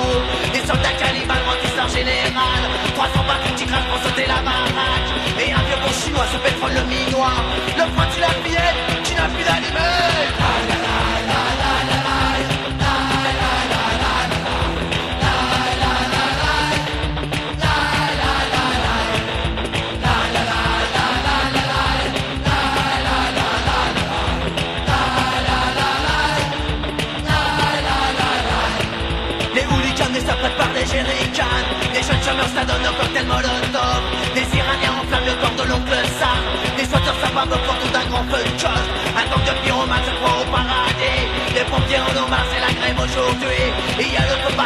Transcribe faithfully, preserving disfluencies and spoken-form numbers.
héros. Des soldats cannibales rendissent leur général. trois cents battus qui crachent pour sauter la baraque. Et un vieux bon chinois se pétrole le minois. Le pointu la fillette qui n'a plus d'allumette. Des jeunes chômeurs s'adonnent au cocktail molotov. Des Iraniens enflamment le corps de l'oncle Sam. Des sauteurs s'abattent autour d'un grand feu de coche. Un gang de pyromanes se croit au paradis. Les pompiers en hommage, c'est la grève aujourd'hui. Il y a le feu